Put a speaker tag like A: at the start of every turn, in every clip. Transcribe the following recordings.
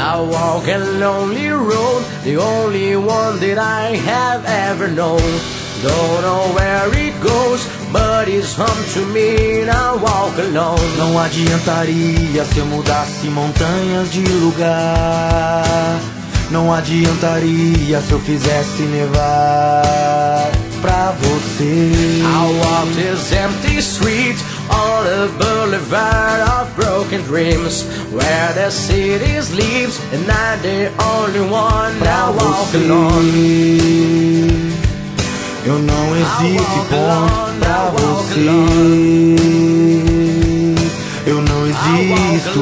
A: I walk a lonely road, the only one that I have ever known. Don't know where it goes, but it's home to me, and I walk alone.
B: Não adiantaria se eu mudasse montanhas de lugar. Não adiantaria se eu fizesse nevar pra você.
A: I walk this empty street on the boulevard of broken dreams, where the city sleeps and I'm the only one. I walk alone.
B: Eu não existe ponto pra você. Eu não existo.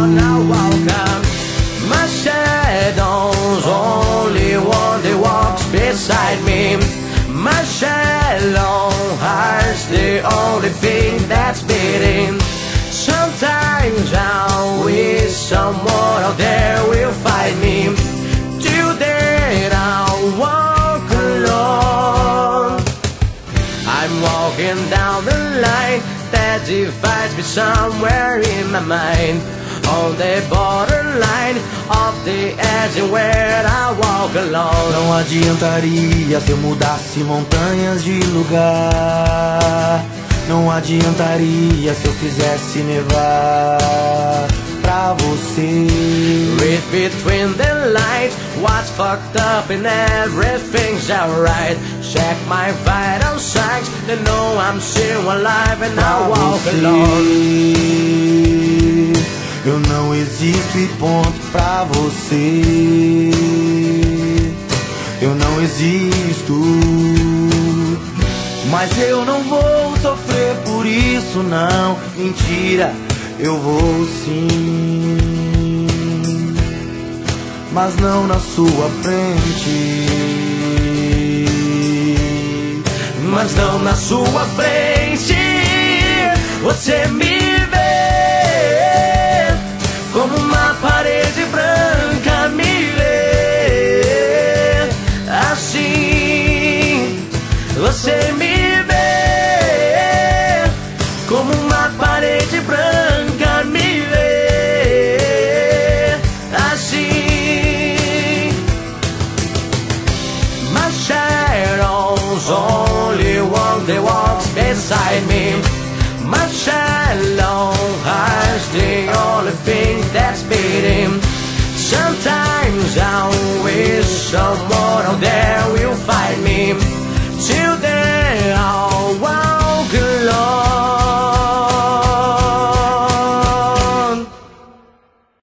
A: My shadow's only one that walks beside me. My shallow heart's the only thing that's beating. Sometimes I wish someone out there will find me. Today I'll walk alone. I'm walking down the line that divides me somewhere in my mind, on the borderline of the edge where I walk alone.
B: Não adiantaria se eu mudasse montanhas de lugar. Não adiantaria se eu fizesse nevar pra você.
A: Read between the lines, what's fucked up and everything's alright. Check my vital signs, they know I'm still alive and I walk alone.
B: Eu não existo e ponto pra você. Eu não existo. Mas eu não vou sofrer por isso não. Mentira, eu vou sim. Mas não na sua frente.
A: Mas não na sua frente. Você me como uma parede branca, me vê assim. Você me vê como uma parede branca, me vê assim. My shadow's only one that walks beside me. My shallow heart's the only thing that's beating. Sometimes I wish someone out there will find me. Till then I'll